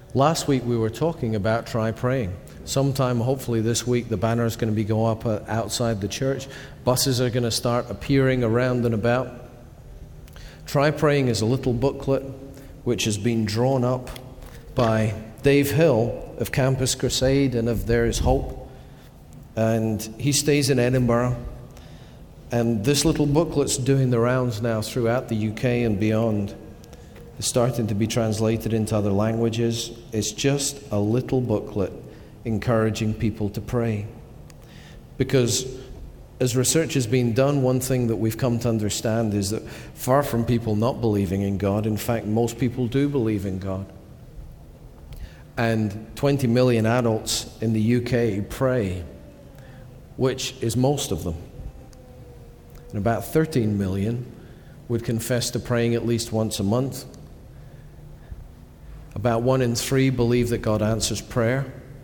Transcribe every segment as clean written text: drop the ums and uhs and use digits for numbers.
Last week we were talking about try praying. Sometime, hopefully this week, the banner is going to be going up outside the church. Buses are going to start appearing around and about. Try Praying is a little booklet which has been drawn up by Dave Hill of Campus Crusade and of There Is Hope. And he stays in Edinburgh. And this little booklet's doing the rounds now throughout the UK and beyond. It's starting to be translated into other languages. It's just a little booklet encouraging people to pray. Because as research has been done, one thing that we've come to understand is that far from people not believing in God, in fact, most people do believe in God. And 20 million adults in the UK pray, which is most of them. And about 13 million would confess to praying at least once a month. About 1 in 3 believe that God answers prayer.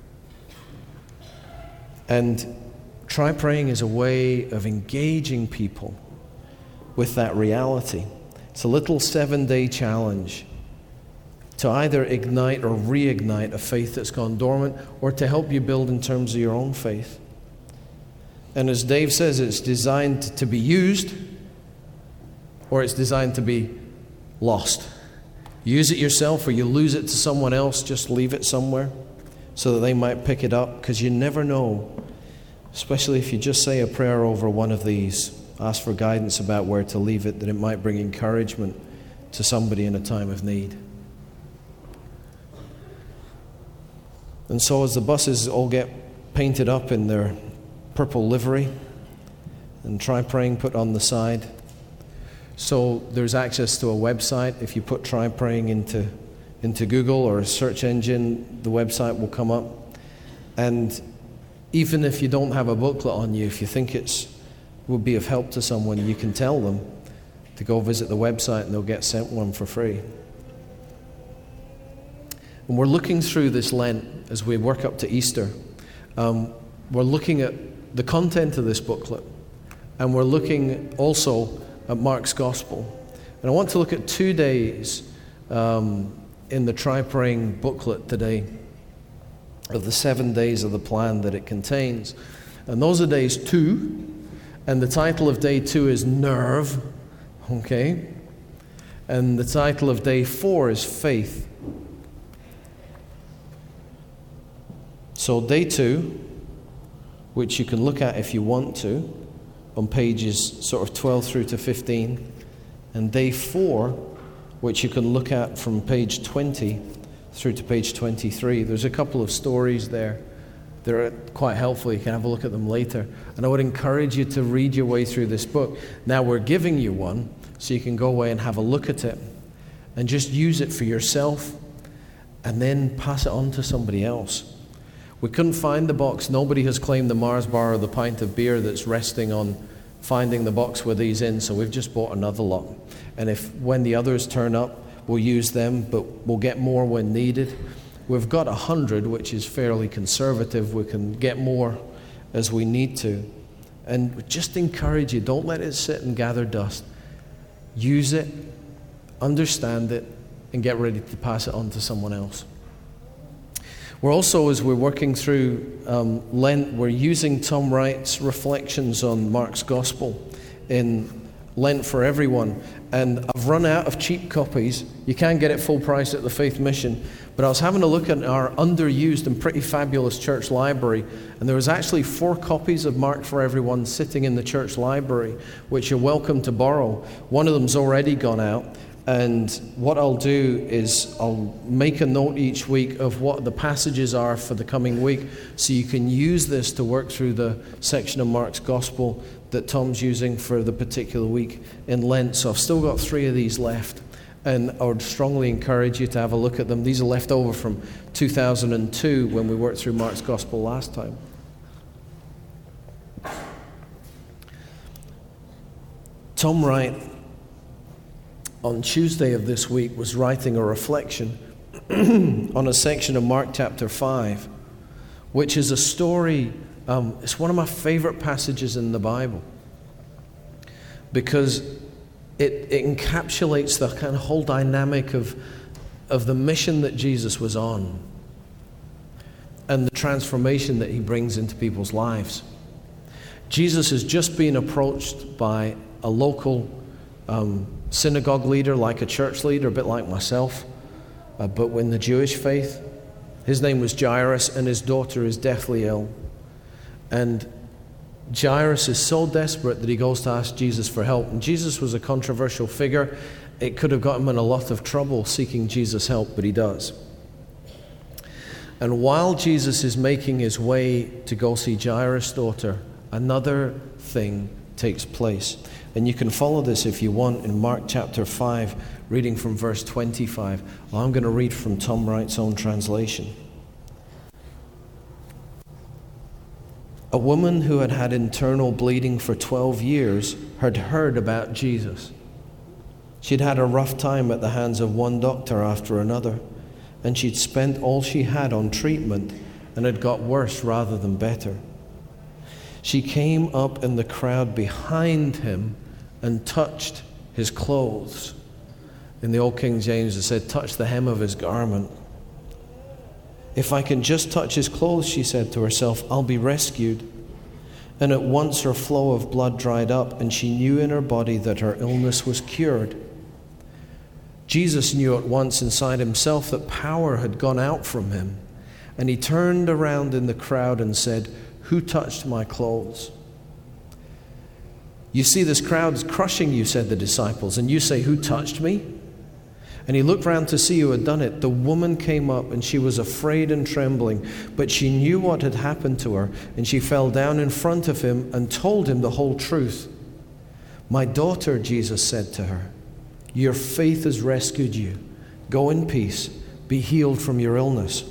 And Try Praying is a way of engaging people with that reality. It's a little 7-day challenge to either ignite or reignite a faith that's gone dormant, or to help you build in terms of your own faith. And as Dave says, it's designed to be used, or it's designed to be lost. Use it yourself, or you lose it to someone else. Just leave it somewhere so that they might pick it up, because you never know, especially if you just say a prayer over one of these, ask for guidance about where to leave it, that it might bring encouragement to somebody in a time of need. And so as the buses all get painted up in their purple livery and Try Praying put on the side, so there's access to a website. If you put Try Praying into Google or a search engine, the website will come up. And even if you don't have a booklet on you, if you think it would be of help to someone, you can tell them to go visit the website and they'll get sent one for free. And we're looking through this Lent as we work up to Easter. We're looking at the content of this booklet, and we're looking also at Mark's Gospel. And I want to look at 2 days in the Try Praying booklet today, of the 7 days of the plan that it contains. And those are days 2, and the title of day 2 is Nerve, okay? And the title of day 4 is Faith. So day 2, which you can look at if you want to, on pages sort of 12 through to 15, and day 4, which you can look at from page 20 through to page 23. There's a couple of stories there. They're quite helpful. You can have a look at them later. And I would encourage you to read your way through this book. Now we're giving you one, so you can go away and have a look at it and just use it for yourself and then pass it on to somebody else. We couldn't find the box. Nobody has claimed the Mars bar or the pint of beer that's resting on finding the box with these in, so we've just bought another lot. And if when the others turn up, we'll use them, but we'll get more when needed. We've got 100, which is fairly conservative. We can get more as we need to. And just encourage you, don't let it sit and gather dust. Use it, understand it, and get ready to pass it on to someone else. We're also, as we're working through Lent, we're using Tom Wright's reflections on Mark's Gospel in Lent for Everyone. And I've run out of cheap copies. You can get it full price at the Faith Mission. But I was having a look at our underused and pretty fabulous church library, and there was actually 4 copies of Mark for Everyone sitting in the church library, which you're welcome to borrow. One of them's already gone out. And what I'll do is I'll make a note each week of what the passages are for the coming week, so you can use this to work through the section of Mark's Gospel that Tom's using for the particular week in Lent. So I've still got 3 of these left, and I would strongly encourage you to have a look at them. These are left over from 2002 when we worked through Mark's Gospel last time. Tom Wright, on Tuesday of this week, was writing a reflection on a section of Mark chapter 5, which is a story. It's one of my favorite passages in the Bible because it encapsulates the kind of whole dynamic of of the mission that Jesus was on and the transformation that he brings into people's lives. Jesus has just been approached by a local synagogue leader, like a church leader, a bit like myself, but in the Jewish faith. His name was Jairus, and his daughter is deathly ill. And Jairus is so desperate that he goes to ask Jesus for help. And Jesus was a controversial figure. It could have got him in a lot of trouble seeking Jesus' help, but he does. And while Jesus is making his way to go see Jairus' daughter, another thing takes place. And you can follow this if you want in Mark chapter 5, reading from verse 25. Well, I'm going to read from Tom Wright's own translation. A woman who had had internal bleeding for 12 years had heard about Jesus. She'd had a rough time at the hands of one doctor after another, and she'd spent all she had on treatment and had got worse rather than better. She came up in the crowd behind him and touched his clothes. In the old King James it said, touch the hem of his garment. If I can just touch his clothes, she said to herself, I'll be rescued. And at once her flow of blood dried up, and she knew in her body that her illness was cured. Jesus knew at once inside himself that power had gone out from him, and he turned around in the crowd and said, who touched my clothes? You see, this crowd is crushing you, said the disciples, and you say, who touched me? And he looked round to see who had done it. The woman came up, and she was afraid and trembling, but she knew what had happened to her, and she fell down in front of him and told him the whole truth. My daughter, Jesus said to her, your faith has rescued you. Go in peace. Be healed from your illness.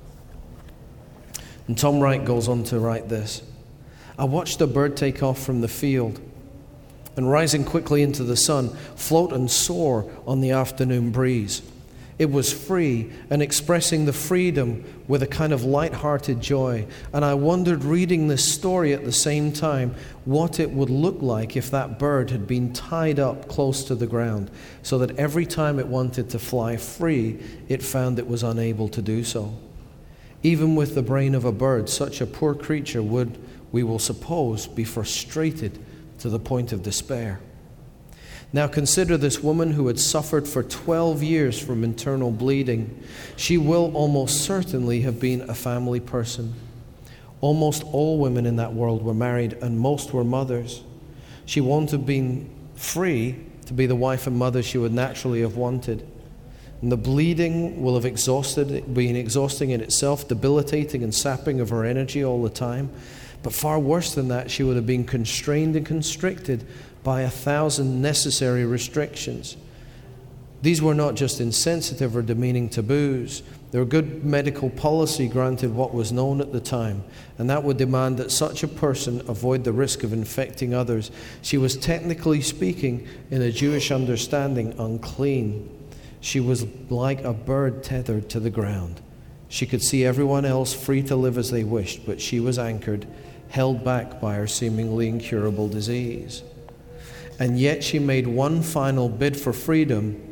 And Tom Wright goes on to write this. I watched a bird take off from the field and rising quickly into the sun, float and soar on the afternoon breeze. It was free and expressing the freedom with a kind of light-hearted joy. And I wondered, reading this story at the same time, what it would look like if that bird had been tied up close to the ground, so that every time it wanted to fly free, it found it was unable to do so. Even with the brain of a bird, such a poor creature would, we will suppose, be frustrated to the point of despair. Now consider this woman who had suffered for 12 years from internal bleeding. She will almost certainly have been a family person. Almost all women in that world were married, and most were mothers. She won't have been free to be the wife and mother she would naturally have wanted. And the bleeding will have been exhausting in itself, debilitating and sapping of her energy all the time. But far worse than that, she would have been constrained and constricted by 1,000 necessary restrictions. These were not just insensitive or demeaning taboos. They were good medical policy granted what was known at the time, and that would demand that such a person avoid the risk of infecting others. She was, technically speaking, in a Jewish understanding, unclean. She was like a bird tethered to the ground. She could see everyone else free to live as they wished, but she was anchored, held back by her seemingly incurable disease. And yet she made one final bid for freedom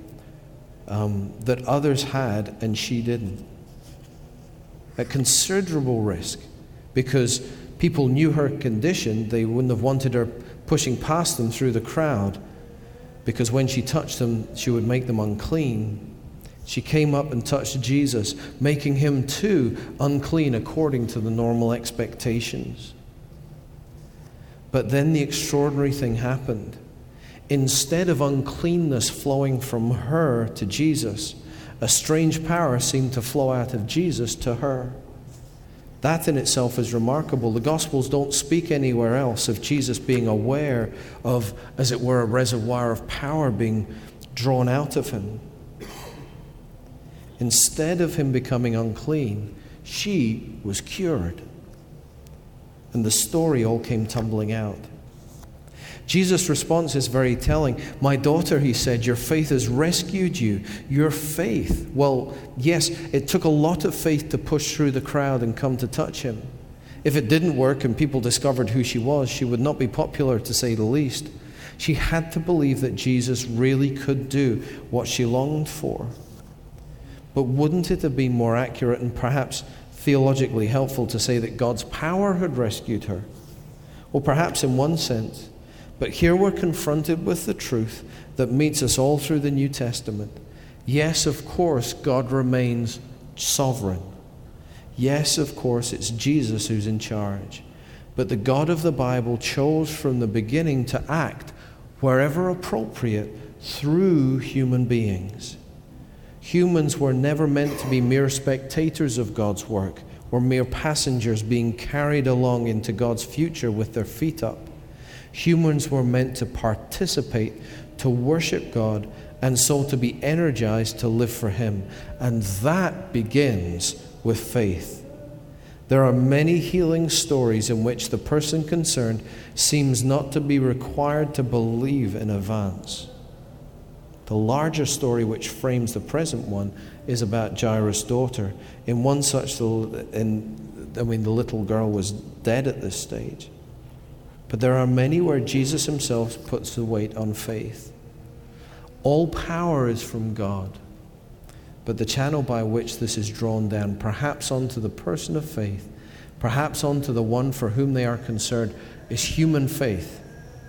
that others had and she didn't. At considerable risk, because people knew her condition. They wouldn't have wanted her pushing past them through the crowd, because when she touched them, she would make them unclean. She came up and touched Jesus, making him too unclean according to the normal expectations. But then the extraordinary thing happened. Instead of uncleanness flowing from her to Jesus, a strange power seemed to flow out of Jesus to her. That in itself is remarkable. The Gospels don't speak anywhere else of Jesus being aware of, as it were, a reservoir of power being drawn out of him. Instead of him becoming unclean, she was cured. And the story all came tumbling out. Jesus' response is very telling. My daughter, he said, your faith has rescued you. Your faith. Well, yes, it took a lot of faith to push through the crowd and come to touch him. If it didn't work and people discovered who she would not be popular, to say the least. She had to believe that Jesus really could do what she longed for. But wouldn't it have been more accurate and perhaps theologically helpful to say that God's power had rescued her? Well, perhaps in one sense. But here we're confronted with the truth that meets us all through the New Testament. Yes, of course, God remains sovereign. Yes, of course, it's Jesus who's in charge. But the God of the Bible chose from the beginning to act, wherever appropriate, through human beings. Humans were never meant to be mere spectators of God's work or mere passengers being carried along into God's future with their feet up. Humans were meant to participate, to worship God, and so to be energized to live for Him. And that begins with faith. There are many healing stories in which the person concerned seems not to be required to believe in advance. The larger story which frames the present one is about Jairus' daughter. In one such, the little girl was dead at this stage. But there are many where Jesus Himself puts the weight on faith. All power is from God, but the channel by which this is drawn down, perhaps onto the person of faith, perhaps onto the one for whom they are concerned, is human faith.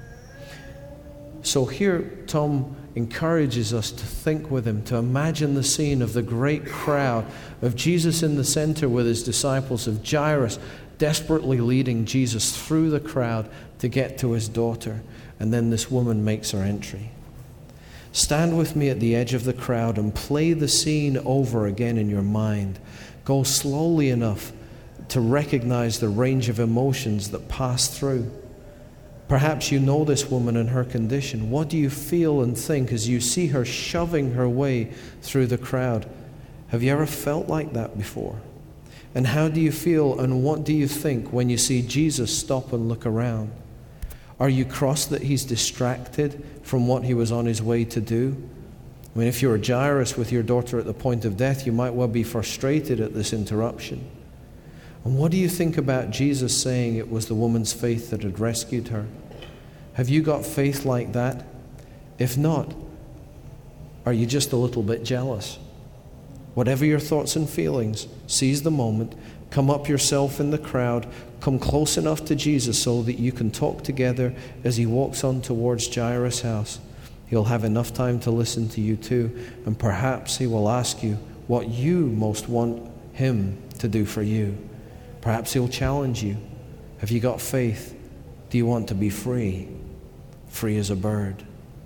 So here Tom encourages us to think with him, to imagine the scene of the great crowd, of Jesus in the center with His disciples, of Jairus desperately leading Jesus through the crowd to get to his daughter. And then this woman makes her entry. Stand with me at the edge of the crowd and play the scene over again in your mind. Go slowly enough to recognize the range of emotions that pass through. Perhaps you know this woman and her condition. What do you feel and think as you see her shoving her way through the crowd? Have you ever felt like that before? And how do you feel and what do you think when you see Jesus stop and look around? Are you crossed that He's distracted from what He was on His way to do? I mean, if you were Jairus with your daughter at the point of death, you might well be frustrated at this interruption. And what do you think about Jesus saying it was the woman's faith that had rescued her? Have you got faith like that? If not, are you just a little bit jealous? Whatever your thoughts and feelings, seize the moment, come up yourself in the crowd, come close enough to Jesus so that you can talk together as He walks on towards Jairus' house. He'll have enough time to listen to you too, and perhaps He will ask you what you most want Him to do for you. Perhaps He'll challenge you. Have you got faith? Do you want to be free? Free as a bird.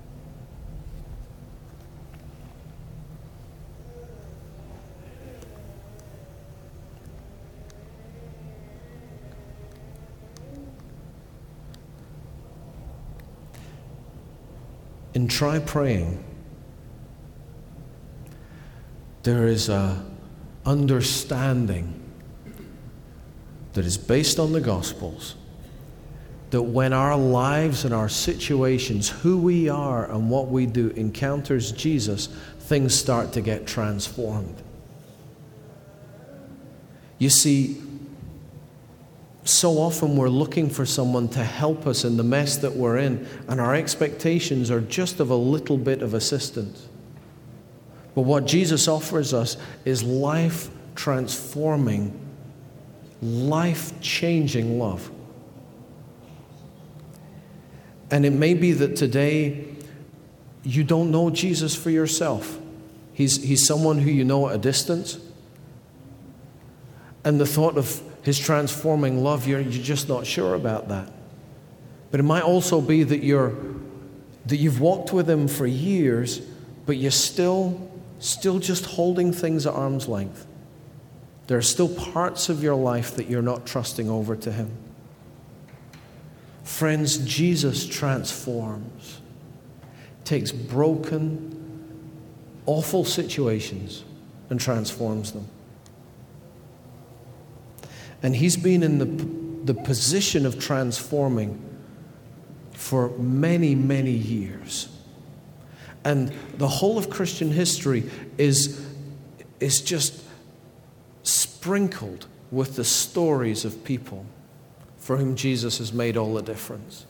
And try praying. There is a understanding that is based on the Gospels that when our lives and our situations, who we are and what we do, encounters Jesus, things start to get transformed. You see, so often we're looking for someone to help us in the mess that we're in, and our expectations are just of a little bit of assistance. But what Jesus offers us is life-transforming, life-changing love. And it may be that today you don't know Jesus for yourself. He's someone who you know at a distance. And the thought of His transforming love, you're just not sure about that. But it might also be that you've walked with Him for years, but you're still just holding things at arm's length. There are still parts of your life that you're not trusting over to Him. Friends, Jesus transforms, takes broken, awful situations and transforms them. And He's been in the position of transforming for many, many years. And the whole of Christian history is just sprinkled with the stories of people for whom Jesus has made all the difference.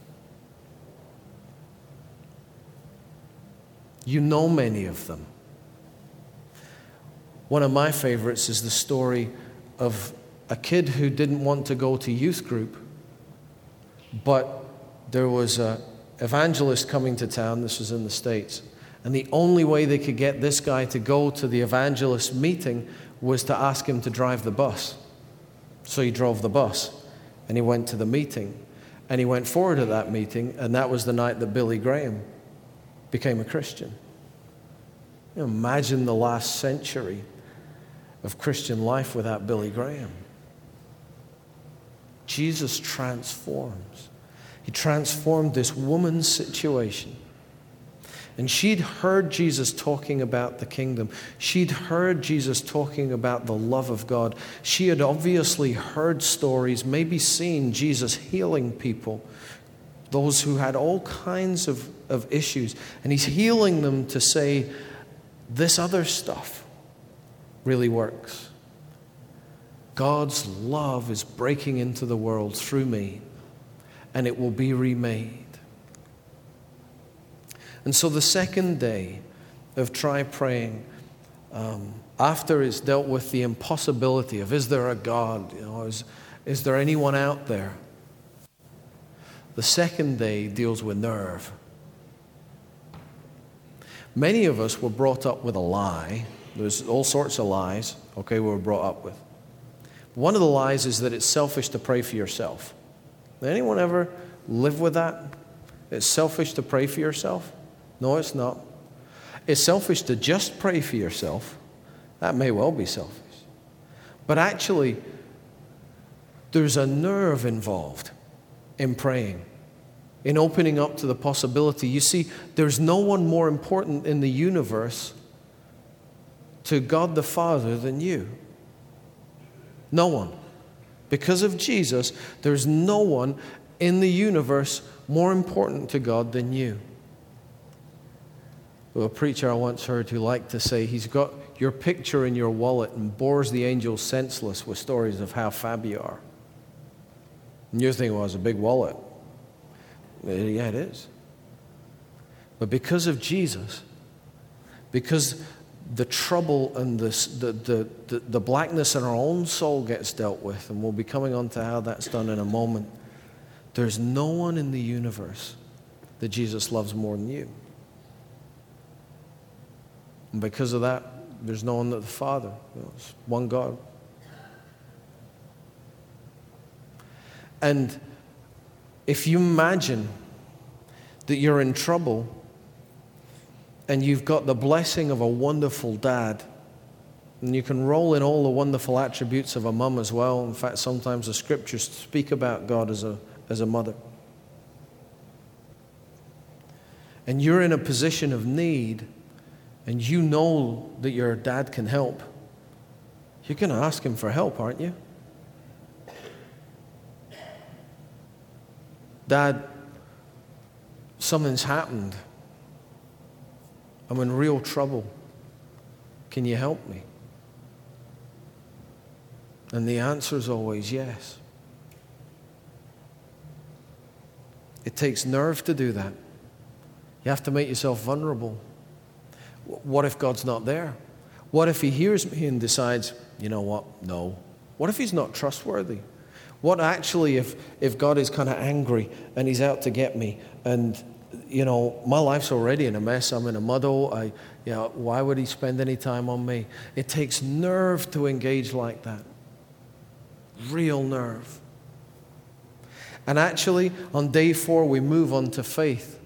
You know many of them. One of my favorites is the story of a kid who didn't want to go to youth group, but there was an evangelist coming to town. This was in the States. And the only way they could get this guy to go to the evangelist meeting was to ask him to drive the bus. So he drove the bus, and he went to the meeting. And he went forward to that meeting, and that was the night that Billy Graham became a Christian. Imagine the last century of Christian life without Billy Graham. Jesus transforms. He transformed this woman's situation. And she'd heard Jesus talking about the kingdom. She'd heard Jesus talking about the love of God. She had obviously heard stories, maybe seen Jesus healing people, those who had all kinds of issues. And he's healing them to say, this other stuff really works. God's love is breaking into the world through me, and it will be remade. And so the second day of Try Praying, after it's dealt with the impossibility of, is there a God? Is there anyone out there? The second day deals with nerve. Many of us were brought up with a lie. There's all sorts of lies, we were brought up with. One of the lies is that it's selfish to pray for yourself. Did anyone ever live with that? It's selfish to pray for yourself? No, it's not. It's selfish to just pray for yourself. That may well be selfish. But actually, there's a nerve involved in praying, in opening up to the possibility. You see, there's no one more important in the universe to God the Father than you. No one. Because of Jesus, there's no one in the universe more important to God than you. A preacher I once heard who liked to say he's got your picture in your wallet and bores the angels senseless with stories of how fab you are. And you're thinking, well, it's a big wallet. Yeah, it is. But because of Jesus, because the trouble and the blackness in our own soul gets dealt with, and we'll be coming on to how that's done in a moment, there's no one in the universe that Jesus loves more than you. And because of that, there's no one that the Father. It's one God. And if you imagine that you're in trouble and you've got the blessing of a wonderful dad, and you can roll in all the wonderful attributes of a mum as well. In fact, sometimes the scriptures speak about God as a mother. And you're in a position of need, and you know that your dad can help, you're going to ask him for help, aren't you? Dad, something's happened. I'm in real trouble. Can you help me? And the answer is always yes. It takes nerve to do that. You have to make yourself vulnerable. What if God's not there? What if he hears me and decides, you know what, no. What if he's not trustworthy? What actually if God is kind of angry and he's out to get me, and my life's already in a mess, I'm in a muddle, why would he spend any time on me? It takes nerve to engage like that. Real nerve. And actually, on day 4, we move on to faith.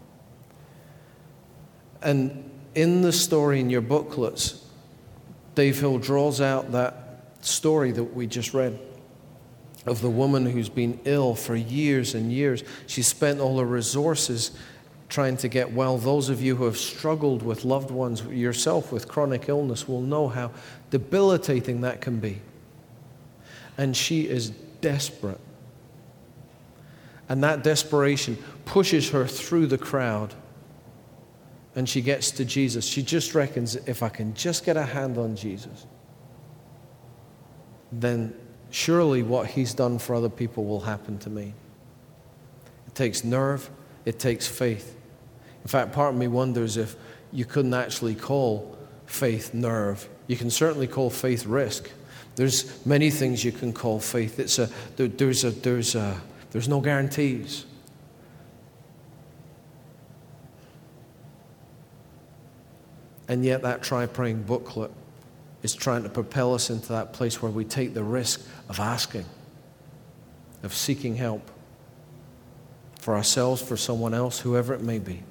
And in the story in your booklets, Dave Hill draws out that story that we just read of the woman who's been ill for years and years. She spent all her resources trying to get well. Those of you who have struggled with loved ones, yourself with chronic illness, will know how debilitating that can be. And she is desperate. And that desperation pushes her through the crowd. And she gets to Jesus. She just reckons, if I can just get a hand on Jesus, then surely what he's done for other people will happen to me. It takes nerve. It takes faith. In fact, part of me wonders if you couldn't actually call faith nerve. You can certainly call faith risk. There's many things you can call faith. There's no guarantees. And yet that Try Praying booklet is trying to propel us into that place where we take the risk of asking, of seeking help for ourselves, for someone else, whoever it may be.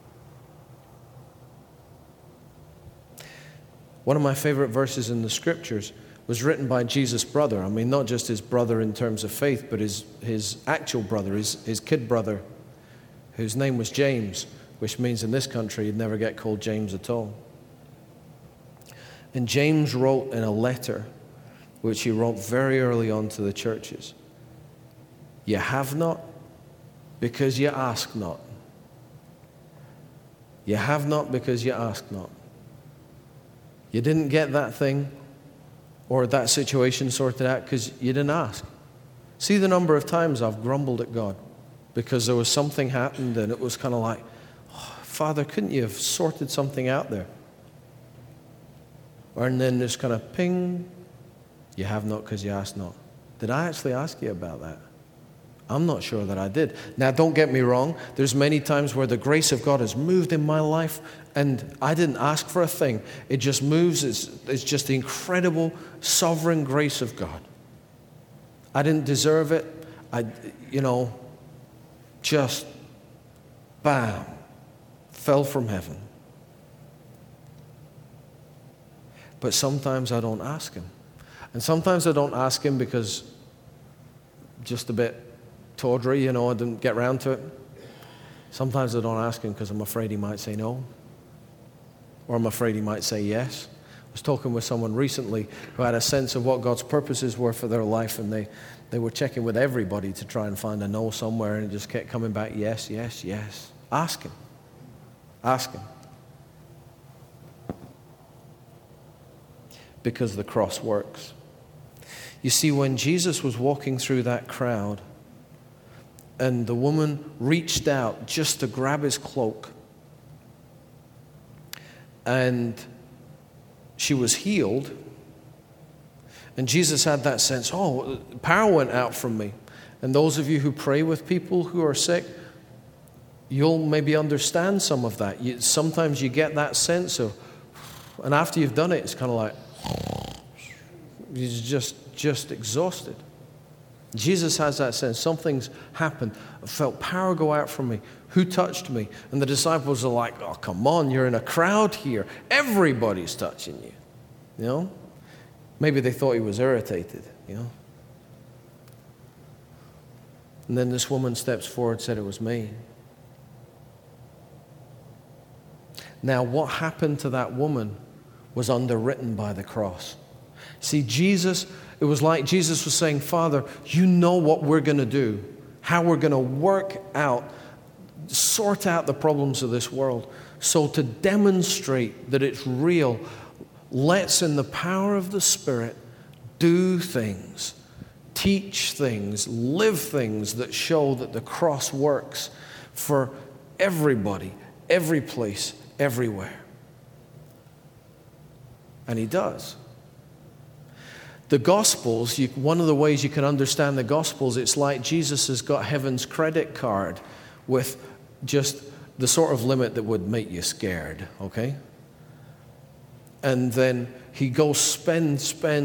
One of my favorite verses in the scriptures was written by Jesus' brother. I mean, not just his brother in terms of faith, but his actual brother, his kid brother, whose name was James, which means in this country you'd never get called James at all. And James wrote in a letter, which he wrote very early on to the churches, "You have not because you ask not. You have not because you ask not." You didn't get that thing or that situation sorted out because you didn't ask. See the number of times I've grumbled at God because there was something happened and it was kind of like, oh, Father, couldn't you have sorted something out there? And then this kind of ping, you have not because you ask not. Did I actually ask you about that? I'm not sure that I did. Now, don't get me wrong. There's many times where the grace of God has moved in my life and I didn't ask for a thing. It just moves. It's just the incredible sovereign grace of God. I didn't deserve it. Just bam, fell from heaven. But sometimes I don't ask him. And sometimes I don't ask him because just a bit tawdry, I didn't get round to it. Sometimes I don't ask him because I'm afraid he might say no. Or I'm afraid he might say yes. I was talking with someone recently who had a sense of what God's purposes were for their life, and they were checking with everybody to try and find a no somewhere, and it just kept coming back, yes, yes, yes. Ask him. Ask him. Because the cross works. You see, when Jesus was walking through that crowd and the woman reached out just to grab his cloak and she was healed, and Jesus had that sense, oh, power went out from me. And those of you who pray with people who are sick, you'll maybe understand some of that. Sometimes you get that sense of, and after you've done it, it's kind of like, you're just exhausted. Jesus has that sense. Something's happened. I felt power go out from me. Who touched me? And the disciples are like, oh, come on, you're in a crowd here. Everybody's touching you. Maybe they thought he was irritated, And then this woman steps forward and said, it was me. Now, what happened to that woman was underwritten by the cross. See, it was like Jesus was saying, Father, you know what we're going to do, how we're going to work out, sort out the problems of this world. So to demonstrate that it's real, let's, in the power of the Spirit, do things, teach things, live things that show that the cross works for everybody, every place, everywhere. And he does. The Gospels, one of the ways you can understand the Gospels, it's like Jesus has got heaven's credit card with just the sort of limit that would make you scared, okay? And then he goes spend,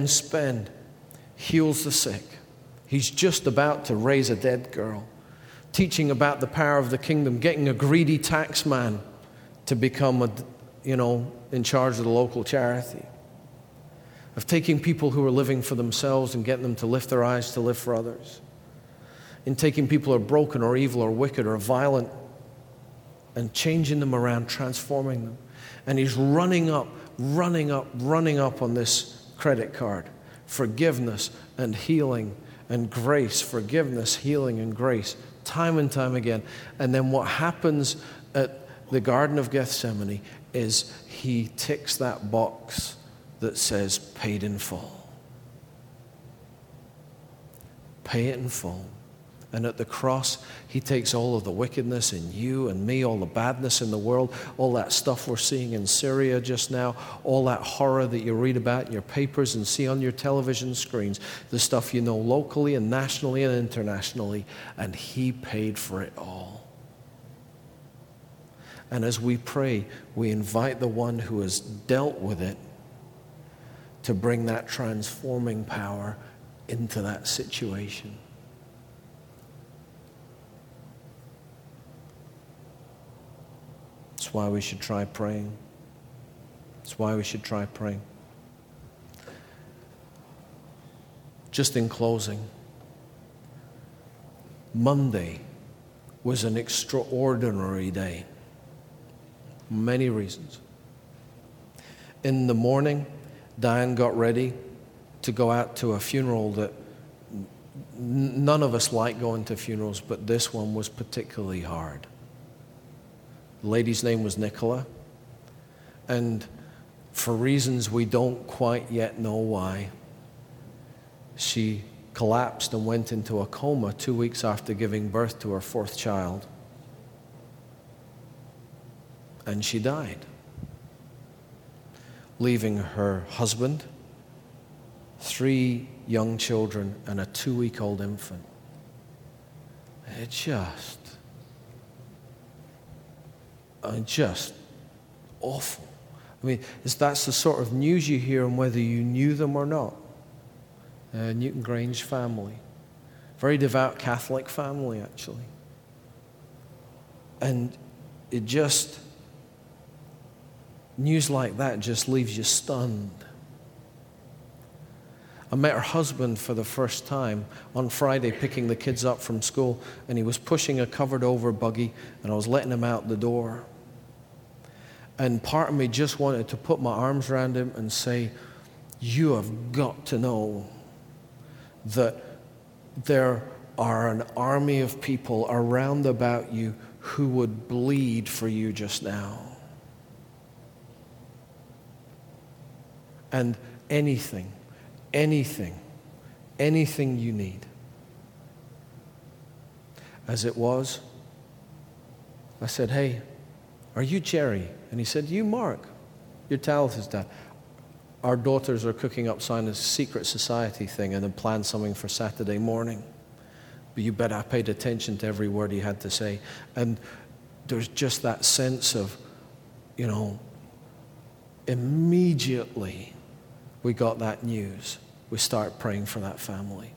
heals the sick. He's just about to raise a dead girl, teaching about the power of the kingdom, getting a greedy tax man to become in charge of the local charity, of taking people who are living for themselves and getting them to lift their eyes to live for others, in taking people who are broken or evil or wicked or violent and changing them around, transforming them. And he's running up on this credit card. Forgiveness and healing and grace. Forgiveness, healing, and grace. Time and time again. And then what happens at the Garden of Gethsemane is he ticks that box that says paid in full. Pay it in full. And at the cross, he takes all of the wickedness in you and me, all the badness in the world, all that stuff we're seeing in Syria just now, all that horror that you read about in your papers and see on your television screens, the stuff you know locally and nationally and internationally, and he paid for it all. And as we pray, we invite the one who has dealt with it to bring that transforming power into that situation. That's why we should try praying. That's why we should try praying. Just in closing, Monday was an extraordinary day. Many reasons. In the morning, Diane got ready to go out to a funeral that none of us like going to funerals, but this one was particularly hard. The lady's name was Nicola, and for reasons we don't quite yet know why, she collapsed and went into a coma 2 weeks after giving birth to her fourth child. And she died, leaving her husband, 3 young children, and a 2-week-old infant. It just awful. I mean, that's the sort of news you hear, and whether you knew them or not. Newton Grange family. Very devout Catholic family, actually. And it just, news like that just leaves you stunned. I met her husband for the first time on Friday picking the kids up from school, and he was pushing a covered over buggy, and I was letting him out the door. And part of me just wanted to put my arms around him and say, you have got to know that there are an army of people around about you who would bleed for you just now. And anything you need. As it was, I said, hey, are you Jerry? And he said, you, Mark. You're Talitha's dad. Our daughters are cooking up a secret society thing and had planned something for Saturday morning. But you bet I paid attention to every word he had to say. And there's just that sense of, immediately we got that news. We start praying for that family.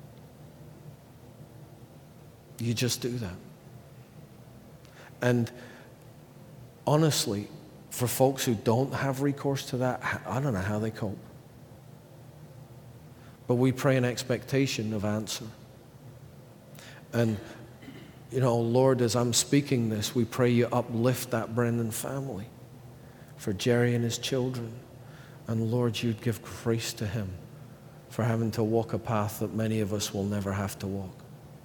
You just do that. And honestly, for folks who don't have recourse to that, I don't know how they cope. But we pray in expectation of answer. And, Lord, as I'm speaking this, we pray you uplift that Brennan family for Jerry and his children. And Lord, you'd give grace to him for having to walk a path that many of us will never have to walk.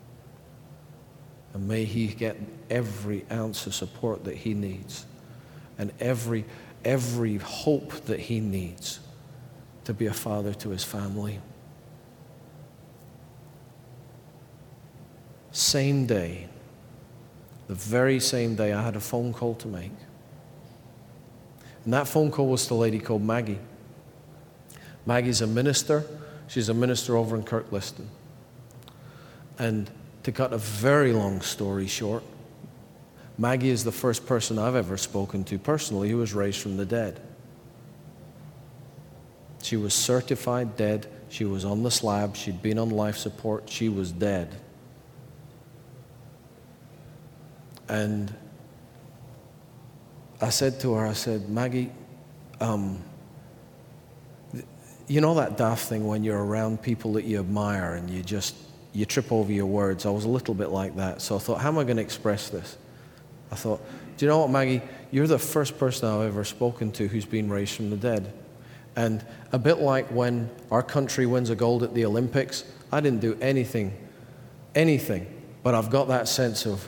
And may he get every ounce of support that he needs and every hope that he needs to be a father to his family. Same day, the very same day, I had a phone call to make. And that phone call was to a lady called Maggie. Maggie's a minister. She's a minister over in Kirkliston. And to cut a very long story short, Maggie is the first person I've ever spoken to personally who was raised from the dead. She was certified dead. She was on the slab. She'd been on life support. She was dead. And I said to her, Maggie, you know that daft thing when you're around people that you admire and you trip over your words? I was a little bit like that. So I thought, how am I going to express this? I thought, do you know what, Maggie? You're the first person I've ever spoken to who's been raised from the dead. And a bit like when our country wins a gold at the Olympics, I didn't do anything, but I've got that sense of,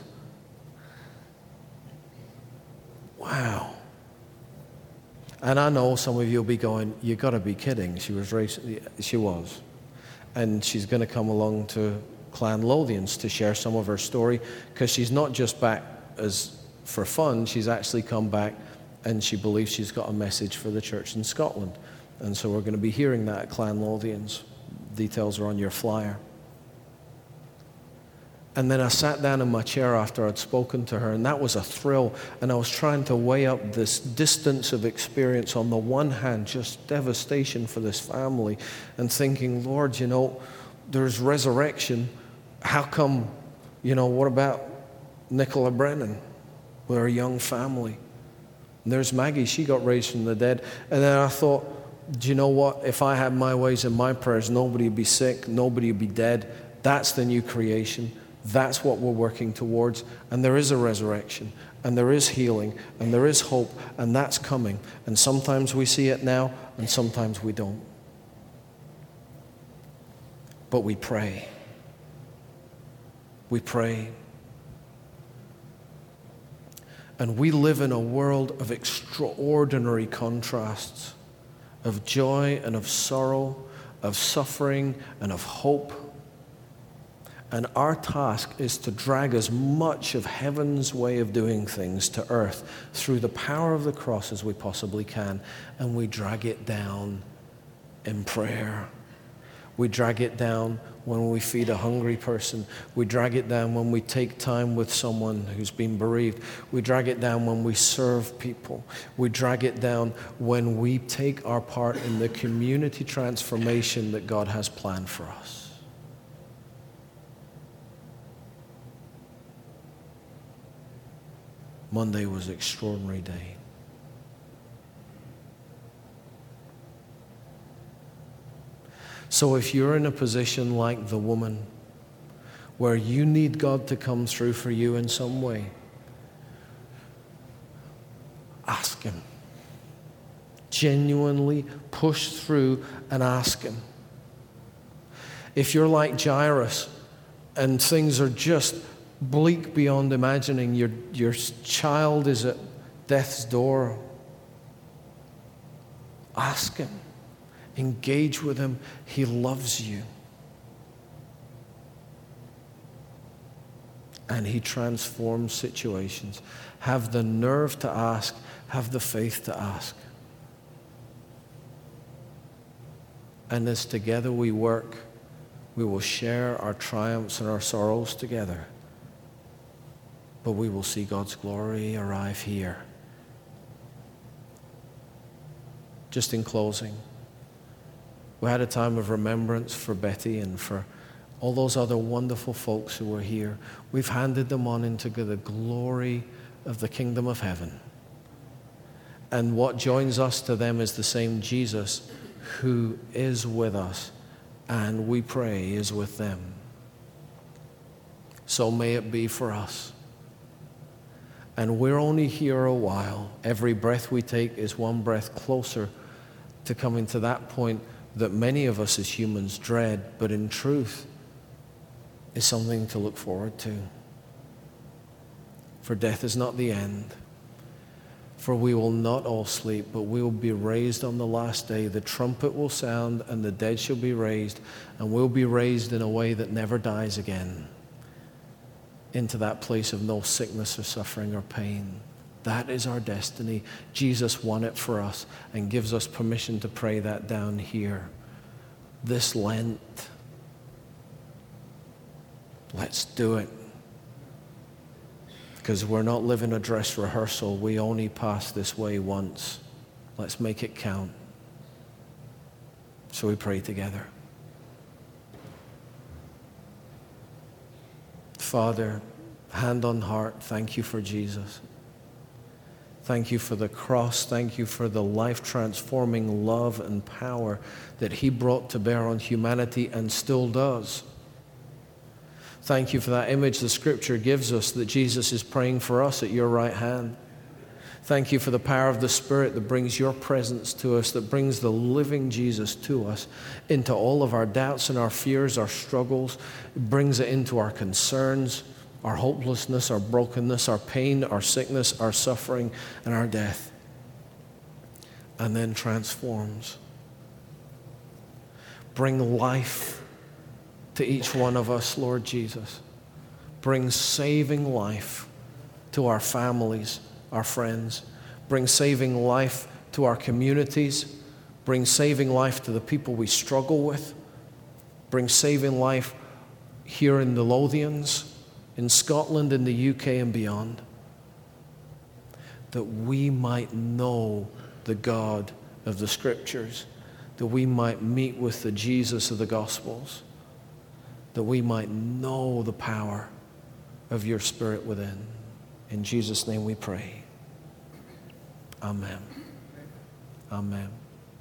wow. And I know some of you will be going, you got to be kidding. She was raised, she was. And she's going to come along to Clan Lothians to share some of her story, because she's not just back as for fun, she's actually come back and she believes she's got a message for the church in Scotland. And so we're going to be hearing that at Clan Lothians. Details are on your flyer. And then I sat down in my chair after I'd spoken to her, and that was a thrill. And I was trying to weigh up this distance of experience. On the one hand, just devastation for this family, and thinking, Lord, there's resurrection. How come, what about Nicola Brennan with her young family? And there's Maggie, she got raised from the dead. And then I thought, do you know what? If I had my ways and my prayers, nobody would be sick, nobody would be dead. That's the new creation. That's what we're working towards. And there is a resurrection, and there is healing, and there is hope, and that's coming. And sometimes we see it now, and sometimes we don't. But we pray. We pray. And we live in a world of extraordinary contrasts, of joy and of sorrow, of suffering and of hope. And our task is to drag as much of heaven's way of doing things to earth through the power of the cross as we possibly can. And we drag it down in prayer. We drag it down when we feed a hungry person. We drag it down when we take time with someone who's been bereaved. We drag it down when we serve people. We drag it down when we take our part in the community transformation that God has planned for us. Monday was an extraordinary day. So if you're in a position like the woman where you need God to come through for you in some way, ask Him. Genuinely push through and ask Him. If you're like Jairus and things are just bleak beyond imagining, your child is at death's door, ask Him. Engage with Him. He loves you. And He transforms situations. Have the nerve to ask. Have the faith to ask. And as together we work, we will share our triumphs and our sorrows together. But we will see God's glory arrive here. Just in closing, we had a time of remembrance for Betty and for all those other wonderful folks who were here. We've handed them on into the glory of the kingdom of heaven. And what joins us to them is the same Jesus who is with us, and we pray is with them. So may it be for us. And we're only here a while. Every breath we take is one breath closer to coming to that point that many of us as humans dread, but in truth is something to look forward to. For death is not the end. For we will not all sleep, but we will be raised on the last day. The trumpet will sound, and the dead shall be raised, and we'll be raised in a way that never dies again, into that place of no sickness or suffering or pain. That is our destiny. Jesus won it for us and gives us permission to pray that down here. This Lent, let's do it. Because we're not living a dress rehearsal. We only pass this way once. Let's make it count. So we pray together. Father, hand on heart, thank you for Jesus. Thank you for the cross. Thank you for the life-transforming love and power that He brought to bear on humanity and still does. Thank you for that image the Scripture gives us that Jesus is praying for us at your right hand. Thank you for the power of the Spirit that brings your presence to us, that brings the living Jesus to us into all of our doubts and our fears, our struggles. It brings it into our concerns, our hopelessness, our brokenness, our pain, our sickness, our suffering, and our death. And then transforms. Bring life to each one of us, Lord Jesus. Bring saving life to our families, our friends. Bring saving life to our communities. Bring saving life to the people we struggle with. Bring saving life here in the Lothians, in Scotland, in the UK, and beyond. That we might know the God of the Scriptures, that we might meet with the Jesus of the Gospels, that we might know the power of your Spirit within. In Jesus' name we pray. Amen. Amen.